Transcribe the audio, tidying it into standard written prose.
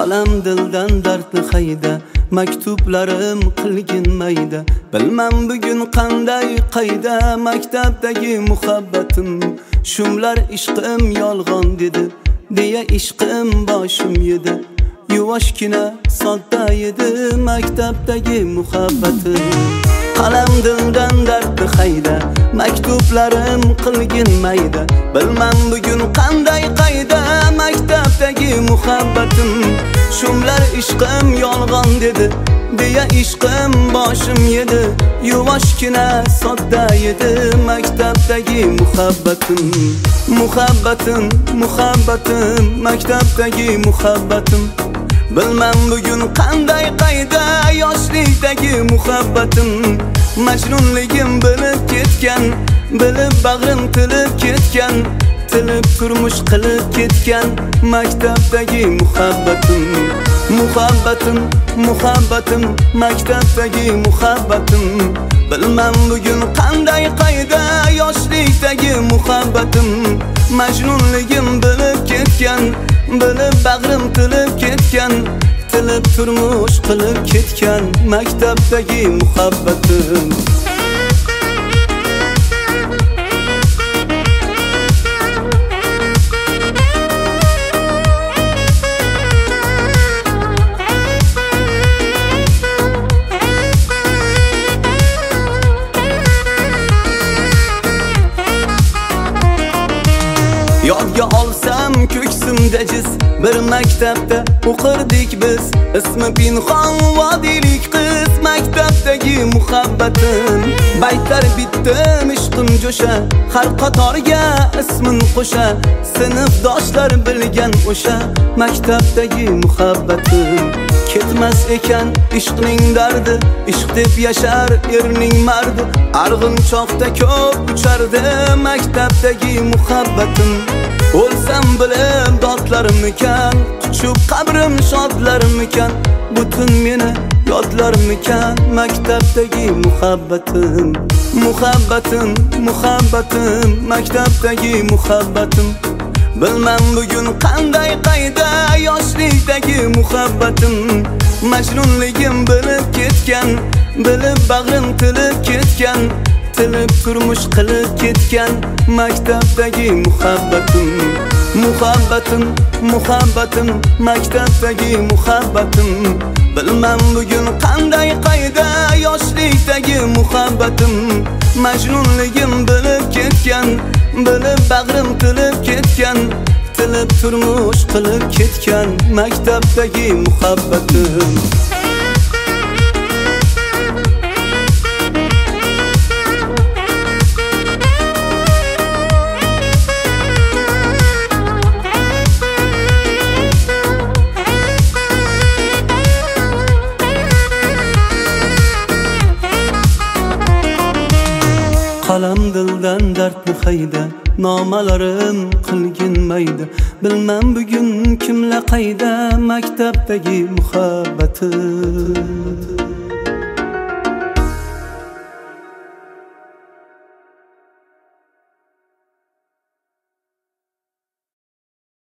Qalam dildan dardni hayda, maktublarim qilgin mayda. Bilmam bugun qanday qayda, maktabdagi muhabbatim. Shumlar ishqim yolg'on dedi, deya ishqim boshim yedi. Yuvoshgina sodda edi maktabdagi muhabbatim. Qalam dildan dardni hayda, maktublarim qilgin mayda. Bilmam bugun qanday qayda, maktabdagi muhabbatim. Shumlar ishqim yolg'on dedi, deya ishqim boshim yedi. Yuvoshgina sodda edi maktabdagi muhabbatim. Muhabbatim, muhabbatim, maktabdagi muhabbatim. Bilmam bugun qanday qayda, yoshlikdagi muhabbatim. Majnunligim bilib ketgan, bilib bag'rim tilib ketgan, tilib turmush qilib ketgan maktabdagi muhabbatim. Muhabbatim, muhabbatim, maktabdagi muhabbatim. Bilmam bugun qanday qayda, yoshlikdagi muhabbatim. Majnunligim bilib ketgan, bilib bag'rim tilib ketgan, tilib turmush qilib ketgan maktabdagi muhabbatim. Yodga olsam ko'ksimda jiz, bir maktabda o'qirdik biz. Ismi pinhon vodiylik qiz, maktabdagi muhabbatim. Baytlar bitdim ishqim jo'sha, har qatorga ismin qo'sha. Sinfdoshlar bilgan o'sha maktabdagi muhabbatim. Ketmas ekan ishqning dardi, ishq deb yashar erning mardi. Arg'imchoqda ko'p uchardi maktabdagi muhabbatim. O'lsam bilib dodlarmikan, quchib qabrim shodlarmikan. Butun meni yodlarmikan maktabdagi muhabbatim. Muhabbatim, muhabbatim, maktabdagi muhabbatim. Bilmam bugun qanday qayda, yoshlikdagi muhabbatim. Majnunligim bilib ketgan, bilib bag'rim tilib ketgan, tilib turmush qilib ketgan maktabdagi muhabbatim. Muhabbatim, muhabbatim, maktabdagi muhabbatim. Bilmam bugun qanday qayda, yoshlikdagi muhabbatim. Majnunligim bilib ketgan, bilib bag'rim tilib ketgan, tilib turmush qilib ketgan maktabdagi muhabbatim. Qalam dildan dardni hayda, nomalarim qilgin mayda. Bilmam bugun kimla qayda, maktabdagi muhabbatim.